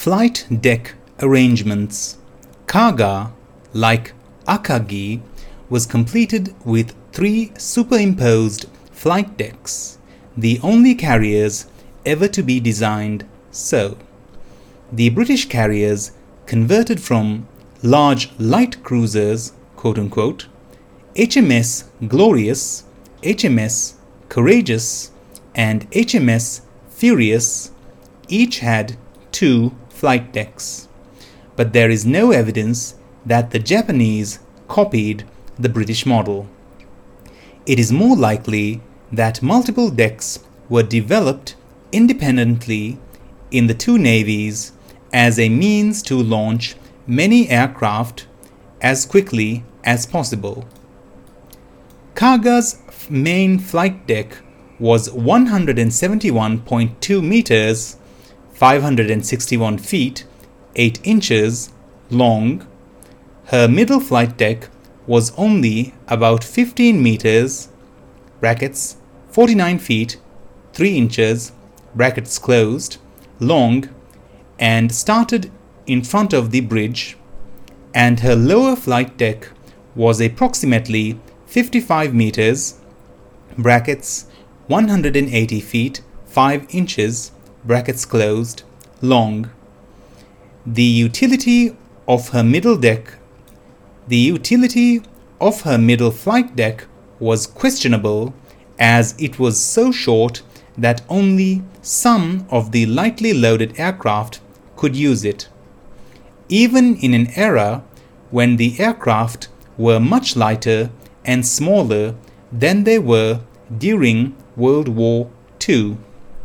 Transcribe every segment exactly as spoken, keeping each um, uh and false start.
Flight deck arrangements. Kaga, like Akagi, was completed with three superimposed flight decks, the only carriers ever to be designed so. The British carriers converted from large light cruisers, quote-unquote, H M S Glorious, H M S Courageous, and H M S Furious each had two flight decks, but there is no evidence that the Japanese copied the British model. It is more likely that multiple decks were developed independently in the two navies as a means to launch many aircraft as quickly as possible. Kaga's main flight deck was one hundred seventy-one point two meters, five hundred sixty-one feet, eight inches long. Her middle flight deck was only about fifteen meters, brackets, forty-nine feet, three inches, brackets closed, long, and started in front of the bridge, and her lower flight deck was approximately fifty-five meters, brackets, one hundred eighty feet, five inches, brackets closed, long. The utility of her middle deck The utility of her middle flight deck was questionable, as it was so short that only some of the lightly loaded aircraft could use it. Even in an era when the aircraft were much lighter and smaller than they were during World War Two.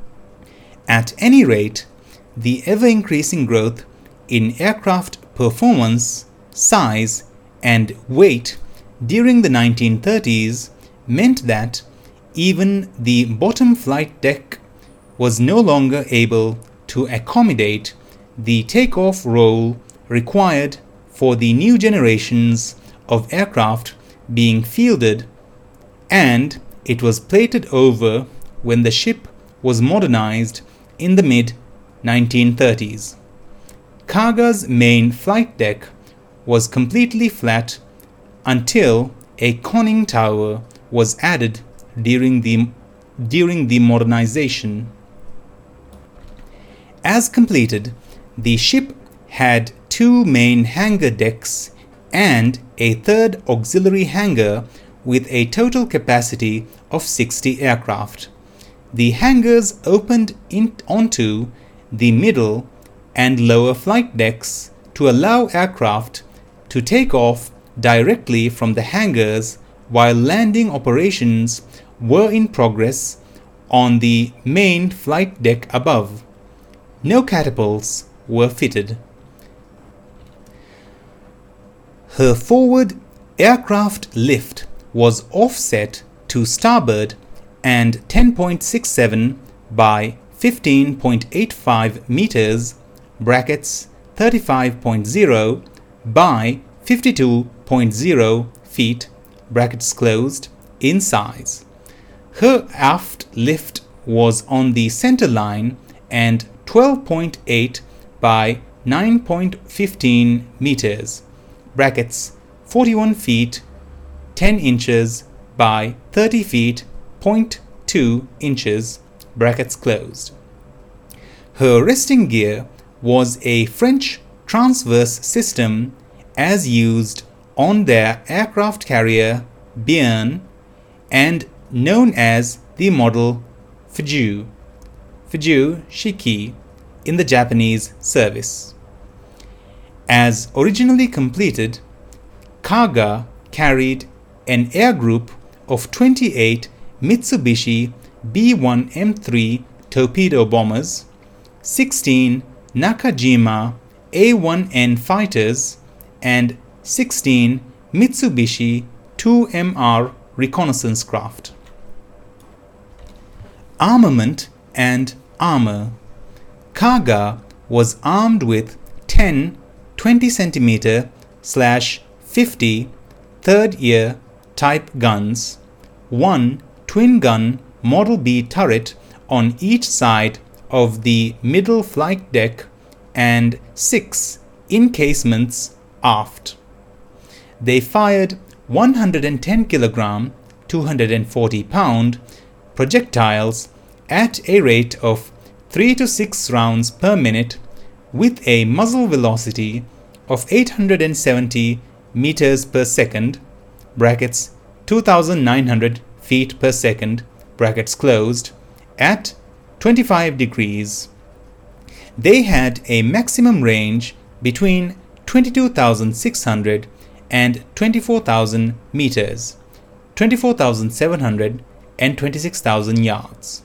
At any rate, the ever-increasing growth in aircraft performance, size, and weight during the nineteen thirties meant that even the bottom flight deck was no longer able to accommodate the takeoff roll required for the new generations of aircraft being fielded, and it was plated over when the ship was modernized in the mid nineteen thirties. Kaga's main flight deck was completely flat until a conning tower was added during the during the modernization. As completed, the ship had two main hangar decks and a third auxiliary hangar with a total capacity of sixty aircraft. The hangars opened in onto the middle and lower flight decks to allow aircraft to take off directly from the hangars while landing operations were in progress on the main flight deck above. No catapults were fitted. Her forward aircraft lift was offset to starboard and ten point six seven by fifteen point eight five meters, brackets thirty-five point zero by fifty-two point zero feet, brackets closed, in size. Her aft lift was on the center line and twelve point eight by nine point one five meters, brackets forty-one feet, ten inches by thirty feet, zero point two inches, brackets closed. Her resting gear was a French transverse system as used on their aircraft carrier Béarn and known as the model Fuji, Fuji Shiki in the Japanese service. As originally completed, Kaga carried an air group of twenty-eight Mitsubishi B one M three torpedo bombers, sixteen Nakajima A one N fighters, and sixteen Mitsubishi two M R reconnaissance craft. Armament and armor. Kaga was armed with ten twenty centimeter slash fifty third year type guns, one twin gun Model B turret on each side of the middle flight deck, and six encasements aft. They fired one hundred ten kilogram, two hundred forty pound projectiles at a rate of three to six rounds per minute with a muzzle velocity of eight hundred seventy meters per second, brackets two thousand nine hundred feet per second, brackets closed, at twenty-five degrees. They had a maximum range between twenty-two thousand six hundred and twenty-four thousand meters, twenty-four thousand seven hundred and twenty-six thousand yards.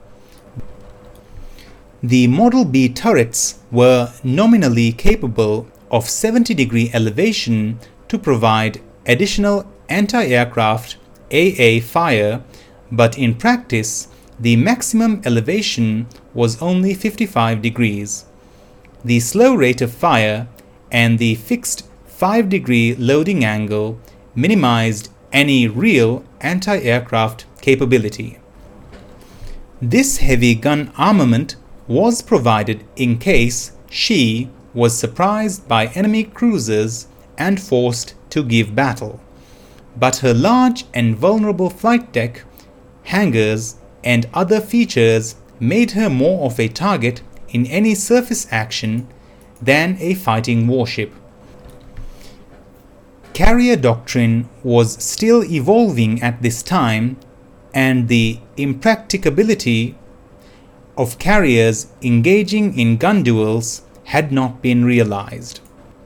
The Model B turrets were nominally capable of seventy degree elevation to provide additional anti-aircraft A A fire, but in practice, the maximum elevation was only fifty-five degrees. The slow rate of fire and the fixed five degree loading angle minimized any real anti-aircraft capability. This heavy gun armament was provided in case she was surprised by enemy cruisers and forced to give battle. But her large and vulnerable flight deck, hangars, and other features made her more of a target in any surface action than a fighting warship. Carrier doctrine was still evolving at this time, and the impracticability of carriers engaging in gun duels had not been realized.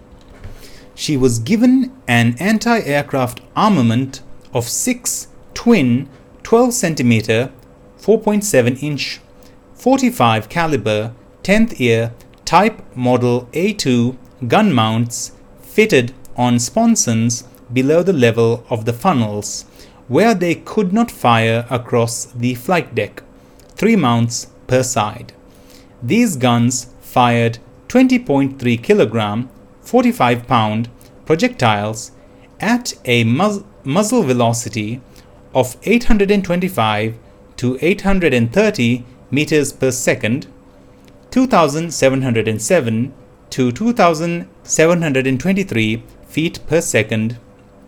She was given an anti-aircraft armament of six twin twelve centimeter, four point seven inch, forty-five caliber tenth year Type Model A two gun mounts fitted on sponsons below the level of the funnels, where they could not fire across the flight deck, three mounts per side. These guns fired twenty point three kilogram, forty-five pound projectiles at a muz- muzzle velocity of eight hundred twenty-five to eight hundred thirty meters per second, two thousand seven hundred seven to two thousand seven hundred twenty-three feet per second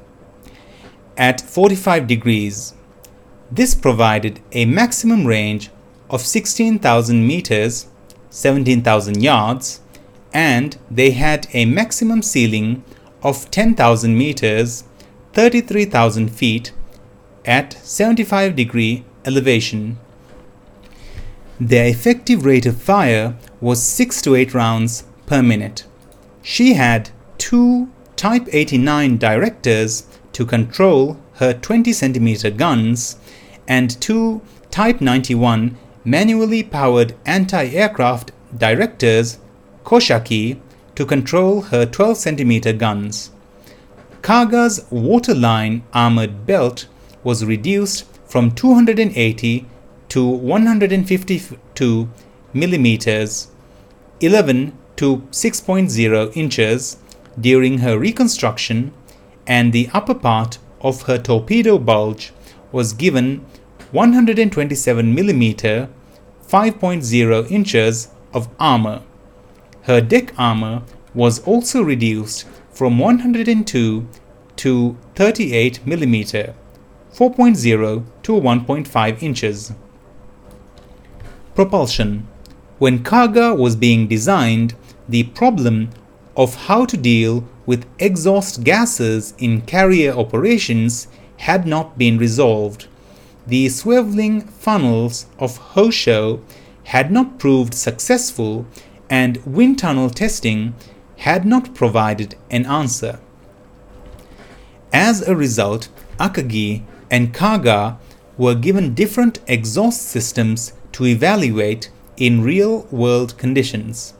at forty-five degrees. This provided a maximum range of sixteen thousand meters, seventeen thousand yards, and they had a maximum ceiling of ten thousand meters, thirty-three thousand feet at seventy-five degree elevation. Their effective rate of fire was six to eight rounds per minute. She had two Type eighty-nine directors to control her twenty centimeter guns and two Type ninety-one manually powered anti-aircraft directors, Koshaki, to control her twelve centimeter guns. Kaga's waterline armored belt was reduced from two hundred eighty to one hundred fifty-two millimeters, eleven to six point zero inches during her reconstruction, and the upper part of her torpedo bulge was given one hundred twenty-seven millimeter, five point zero inches of armor. Her deck armor was also reduced from one hundred two to thirty-eight millimeter, four point zero to one point five inches. Propulsion. When Kaga was being designed, the problem of how to deal with exhaust gases in carrier operations had not been resolved. The swiveling funnels of Hosho had not proved successful, and wind tunnel testing had not provided an answer. As a result, Akagi and Kaga were given different exhaust systems to evaluate in real-world conditions.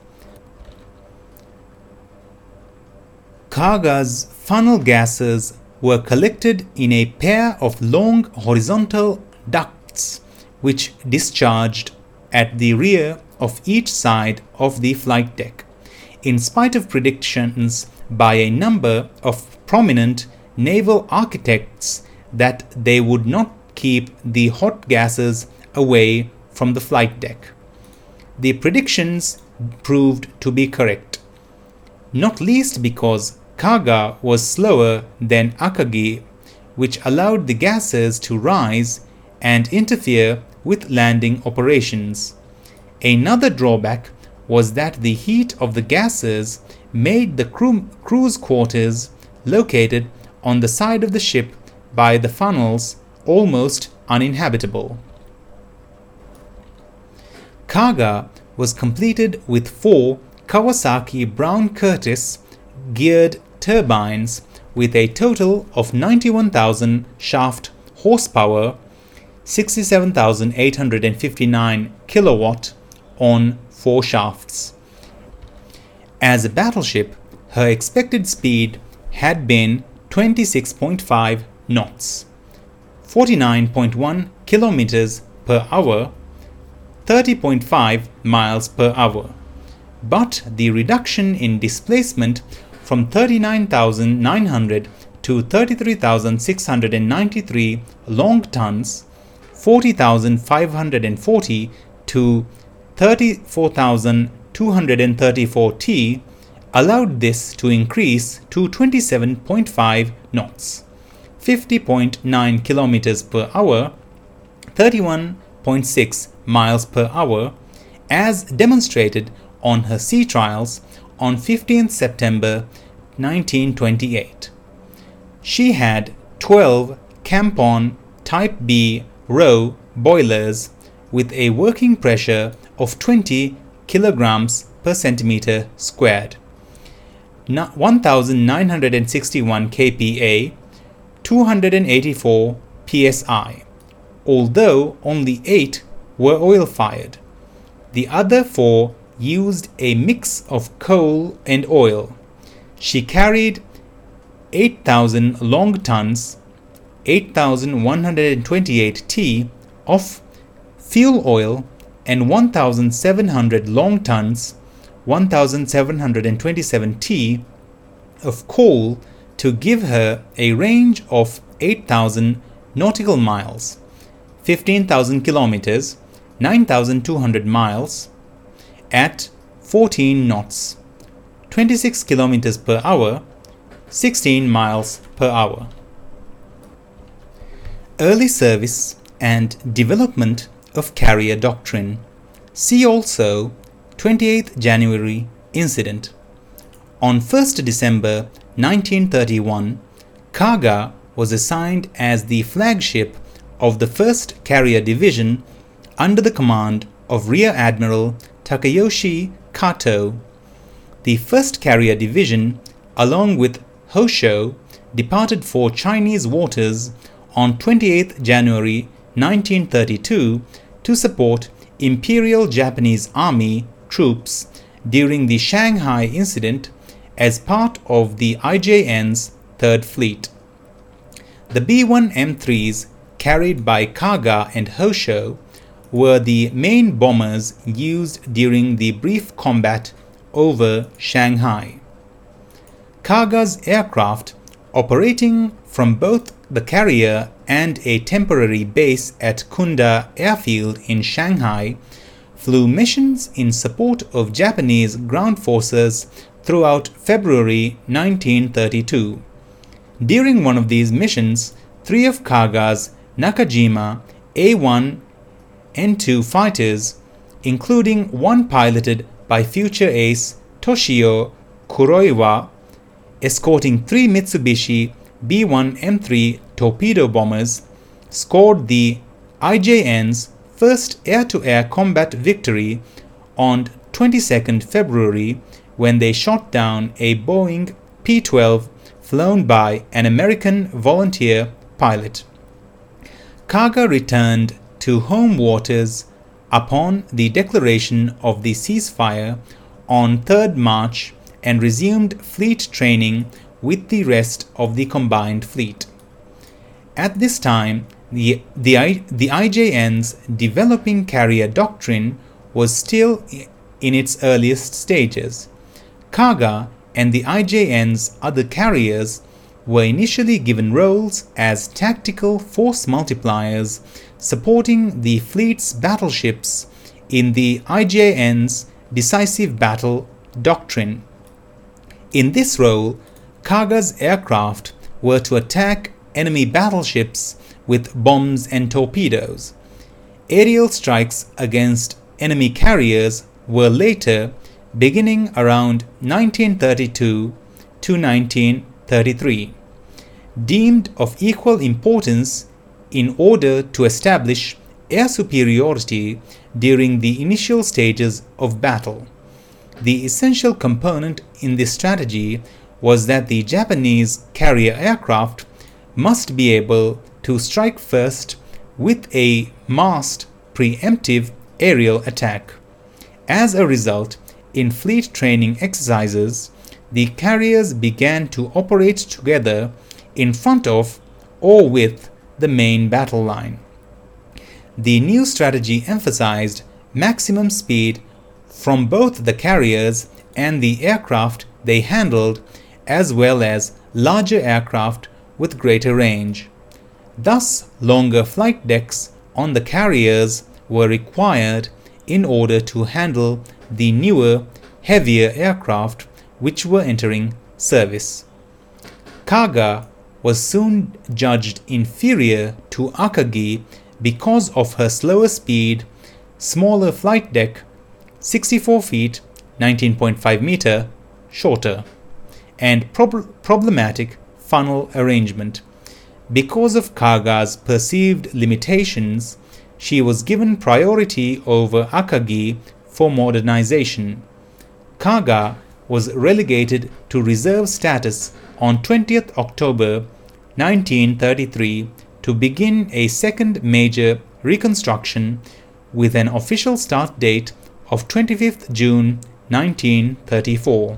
Kaga's funnel gases were collected in a pair of long horizontal ducts which discharged at the rear of each side of the flight deck, in spite of predictions by a number of prominent naval architects that they would not keep the hot gases away from the flight deck. The predictions proved to be correct, not least because Kaga was slower than Akagi, which allowed the gases to rise and interfere with landing operations. Another drawback was that the heat of the gases made the crew, crew's quarters, located on the side of the ship by the funnels, almost uninhabitable. Kaga was completed with four Kawasaki Brown Curtis geared turbines with a total of ninety-one thousand shaft horsepower, sixty-seven thousand eight hundred fifty-nine kilowatt on four shafts. As a battleship, her expected speed had been twenty-six point five knots, forty-nine point one kilometers per hour, thirty point five miles per hour. But the reduction in displacement from thirty-nine thousand nine hundred to thirty-three thousand six hundred ninety-three long tons, forty thousand five hundred forty to thirty-four thousand two hundred thirty-four T, allowed this to increase to twenty-seven point five knots, fifty point nine kilometers per hour, thirty-one point six miles per hour, as demonstrated on her sea trials on fifteenth September nineteen twenty-eight. She had twelve Campon Type B row boilers with a working pressure of twenty kilograms per centimeter squared, one thousand nine hundred sixty-one k P A, two hundred eighty-four P S I, although only eight were oil-fired. The other four used a mix of coal and oil. She carried eight thousand long tons, eight thousand one hundred twenty-eight T of fuel oil, and one thousand seven hundred long tons, one thousand seven hundred twenty-seven T of coal, to give her a range of eight thousand nautical miles, fifteen thousand kilometers, nine thousand two hundred miles, at fourteen knots, twenty-six kilometers per hour, sixteen miles per hour. Early service and development of carrier doctrine. See also twenty-eighth January incident. On first December nineteen thirty-one, Kaga was assigned as the flagship of the first Carrier Division under the command of Rear Admiral Takayoshi Kato. The first Carrier Division, along with Hosho, departed for Chinese waters on twenty-eighth January nineteen thirty-two to support Imperial Japanese Army troops during the Shanghai incident as part of the I J N's Third Fleet. The B one M threes carried by Kaga and Hosho were the main bombers used during the brief combat over Shanghai. Kaga's aircraft, operating from both the carrier and a temporary base at Kunda Airfield in Shanghai, flew missions in support of Japanese ground forces throughout February nineteen thirty-two. During one of these missions, three of Kaga's Nakajima A one N two fighters, including one piloted by future ace Toshio Kuroiwa, escorting three Mitsubishi B one M three torpedo bombers, scored the I J N's first air-to-air combat victory on twenty-second February when they shot down a Boeing P twelve flown by an American volunteer pilot. Kaga returned to home waters upon the declaration of the ceasefire on third March and resumed fleet training with the rest of the combined fleet. At this time, the, the, I, the I J N's developing carrier doctrine was still in its earliest stages. Kaga and the I J N's other carriers were initially given roles as tactical force multipliers supporting the fleet's battleships in the I J N's decisive battle doctrine. In this role, Kaga's aircraft were to attack enemy battleships with bombs and torpedoes. Aerial strikes against enemy carriers were later, beginning around nineteen thirty-two to nineteen thirty-three, deemed of equal importance in order to establish air superiority during the initial stages of battle. The essential component in this strategy was that the Japanese carrier aircraft must be able to strike first with a massed preemptive aerial attack. As a result, in fleet training exercises, the carriers began to operate together in front of or with the main battle line. The new strategy emphasized maximum speed from both the carriers and the aircraft they handled, as well as larger aircraft with greater range. Thus, longer flight decks on the carriers were required in order to handle the newer, heavier aircraft which were entering service. Kaga was soon judged inferior to Akagi because of her slower speed, smaller flight deck, sixty-four feet, nineteen point five meter, shorter, and prob- problematic funnel arrangement. Because of Kaga's perceived limitations, she was given priority over Akagi for modernization. Kaga was relegated to reserve status on twentieth October nineteen thirty-three to begin a second major reconstruction with an official start date of twenty-fifth June nineteen thirty-four.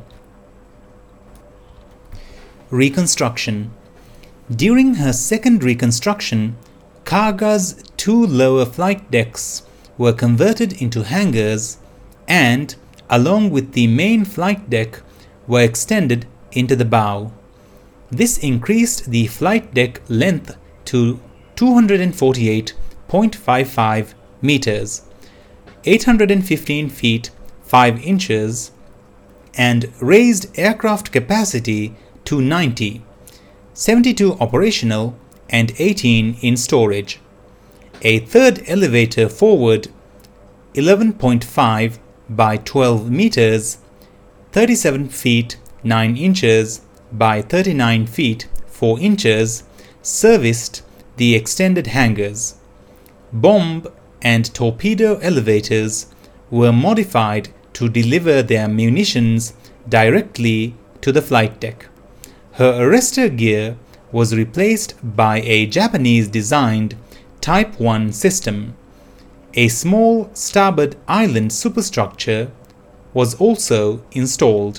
Reconstruction. During her second reconstruction, Kaga's two lower flight decks were converted into hangars and, along with the main flight deck, were extended into the bow. This increased the flight deck length to two hundred forty-eight point five five meters, eight hundred fifteen feet five inches, and raised aircraft capacity to ninety, seventy-two operational and eighteen in storage. A third elevator forward, eleven point five by twelve meters, thirty-seven feet nine inches by thirty-nine feet four inches, serviced the extended hangars. Bomb and torpedo elevators were modified to deliver their munitions directly to the flight deck. Her arrestor gear was replaced by a Japanese-designed Type one system. A small starboard island superstructure was also installed.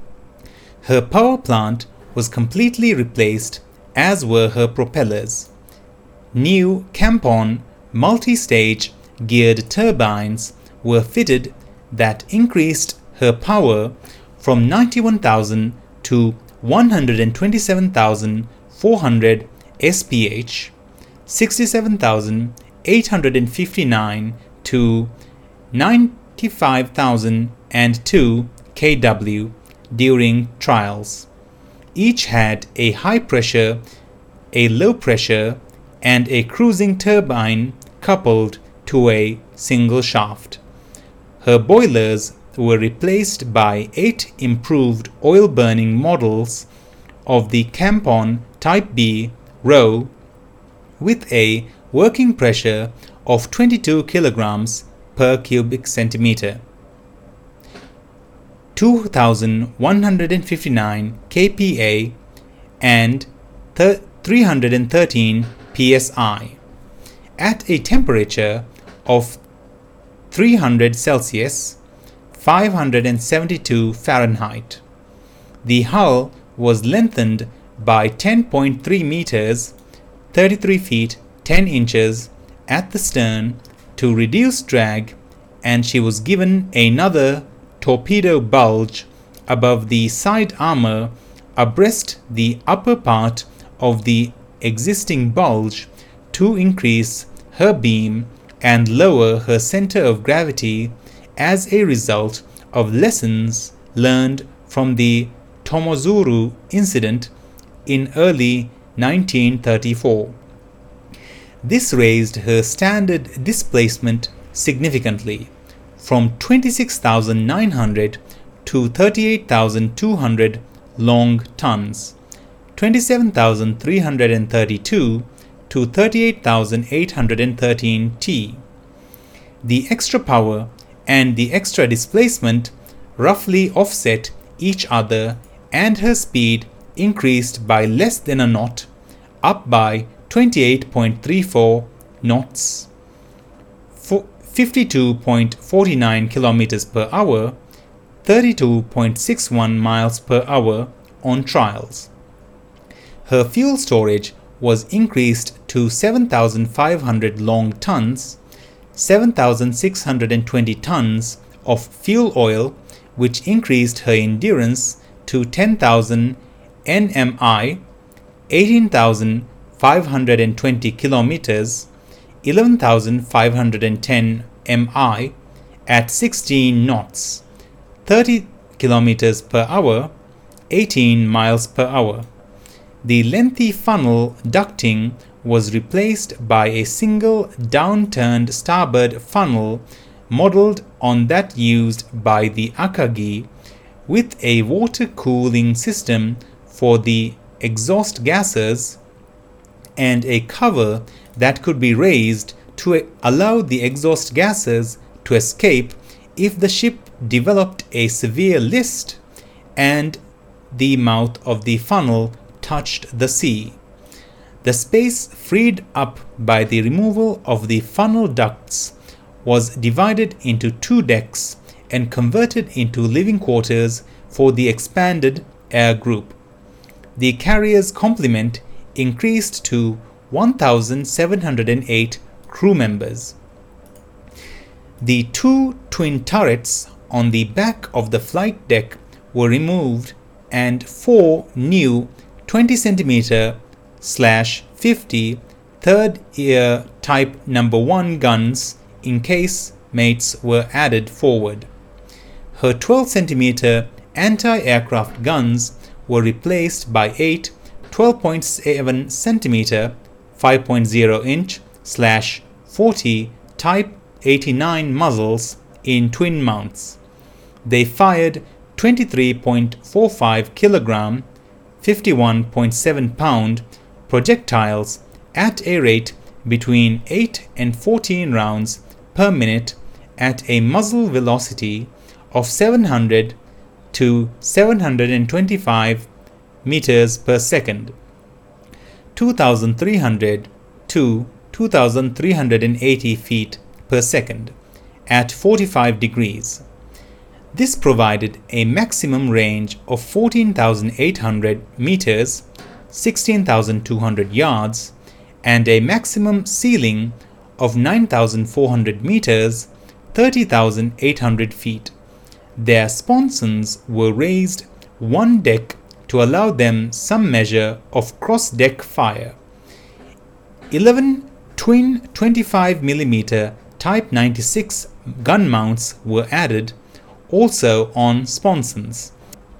Her power plant was completely replaced, as were her propellers. New Campon multi-stage geared turbines were fitted that increased her power from ninety-one thousand to one hundred twenty-seven thousand four hundred S P H, sixty-seven thousand eight hundred fifty-nine to ninety-five thousand two K W during trials. Each had a high pressure, a low pressure, and a cruising turbine coupled to a single shaft. Her boilers were replaced by eight improved oil-burning models of the Campon Type B row with a working pressure of twenty-two kilograms per cubic centimeter, two thousand one hundred fifty-nine K P A and three hundred thirteen P S I at a temperature of three hundred Celsius, five hundred seventy-two Fahrenheit. The hull was lengthened by ten point three meters, thirty-three feet ten inches at the stern to reduce drag, and she was given another torpedo bulge above the side armor abreast the upper part of the existing bulge to increase her beam and lower her center of gravity as a result of lessons learned from the Tomozuru incident in early nineteen thirty-four. This raised her standard displacement significantly from twenty-six thousand nine hundred to thirty-eight thousand two hundred long tons, twenty-seven thousand three hundred thirty-two to thirty-eight thousand eight hundred thirteen T. The extra power and the extra displacement roughly offset each other, and her speed increased by less than a knot, up by twenty-eight point three four knots, fifty-two point four nine kilometers per hour, thirty-two point six one miles per hour on trials. Her fuel storage was increased to seven thousand five hundred long tons, seven thousand six hundred twenty tons of fuel oil, which increased her endurance to ten thousand N M I, eighteen thousand five hundred twenty kilometers, eleven thousand five hundred ten M I at sixteen knots, thirty kilometers per hour, eighteen miles per hour. The lengthy funnel ducting was replaced by a single downturned starboard funnel modeled on that used by the Akagi, with a water cooling system for the exhaust gases and a cover that could be raised to allow the exhaust gases to escape if the ship developed a severe list and the mouth of the funnel touched the sea. The space freed up by the removal of the funnel ducts was divided into two decks and converted into living quarters for the expanded air group. The carrier's complement increased to one thousand seven hundred eight crew members. The two twin turrets on the back of the flight deck were removed, and four new twenty centimeter slash fifty third year type number one guns in case mates were added forward. Her twelve centimeter anti-aircraft guns were replaced by eight twelve point seven centimeter five point zero inch slash forty type eighty-nine muzzles in twin mounts. They fired twenty-three point four five kilogram, fifty-one point seven pound projectiles at a rate between eight and fourteen rounds per minute at a muzzle velocity of seven hundred to seven hundred twenty-five meters per second, two thousand three hundred to two thousand three hundred eighty feet per second at forty-five degrees. This provided a maximum range of fourteen thousand eight hundred meters, sixteen thousand two hundred yards, and a maximum ceiling of nine thousand four hundred meters, thirty thousand eight hundred feet. Their sponsons were raised one deck to allow them some measure of cross-deck fire. eleven twin twenty-five millimeter Type ninety-six gun mounts were added, also on sponsons.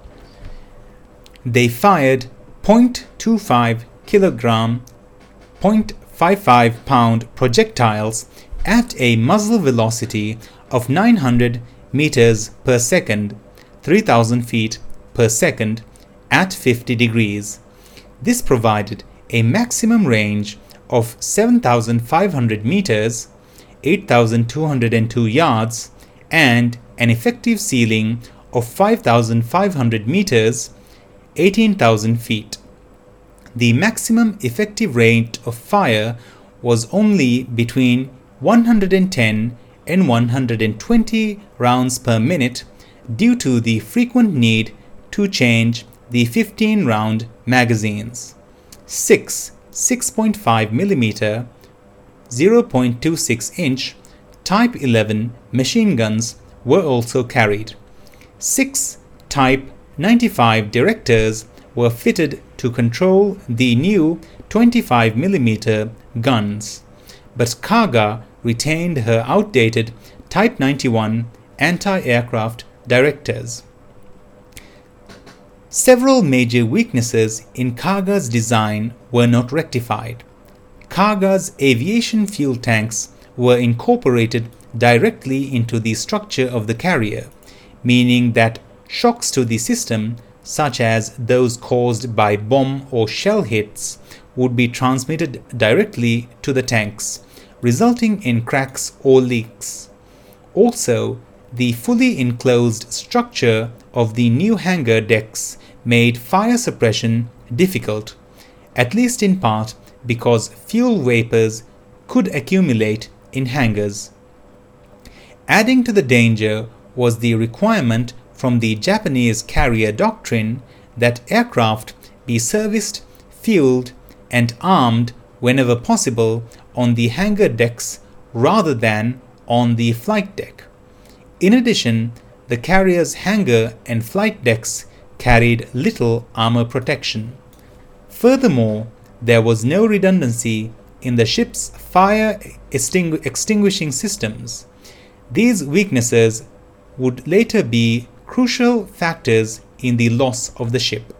They fired zero point two five kilogram, zero point five five pound projectiles at a muzzle velocity of nine hundred meters per second, three thousand feet per second at fifty degrees. This provided a maximum range of seven thousand five hundred meters, eight thousand two hundred two yards, and an effective ceiling of five thousand five hundred meters, eighteen thousand feet. The maximum effective rate of fire was only between one hundred ten and one hundred twenty rounds per minute due to the frequent need to change the fifteen round magazines. Six six point five millimeter, zero point two six inch Type eleven machine guns were also carried. Six Type ninety-five directors were fitted to control the new twenty-five millimeter guns, but Kaga retained her outdated Type ninety-one anti-aircraft directors. Several major weaknesses in Kaga's design were not rectified. Kaga's aviation fuel tanks were incorporated directly into the structure of the carrier, meaning that shocks to the system, such as those caused by bomb or shell hits, would be transmitted directly to the tanks, resulting in cracks or leaks. Also, the fully enclosed structure of the new hangar decks made fire suppression difficult, at least in part because fuel vapors could accumulate in hangars. Adding to the danger was the requirement from the Japanese carrier doctrine that aircraft be serviced, fueled, and armed whenever possible on the hangar decks rather than on the flight deck. In addition, the carrier's hangar and flight decks carried little armor protection. Furthermore, there was no redundancy in the ship's fire extingu- extinguishing systems. These weaknesses would later be crucial factors in the loss of the ship.